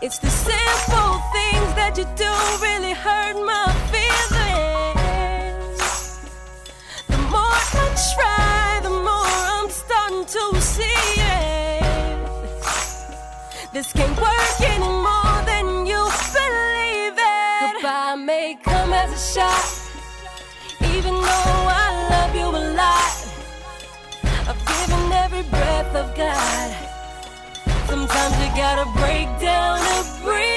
It's the simple things that you do really hurt my feelings. The more I try, the more I'm starting to see it. This can't work anymore than you believe it. Goodbye may come as a shock, even though I love you a lot. I've given every breath I've got. Sometimes you gotta break down to breathe.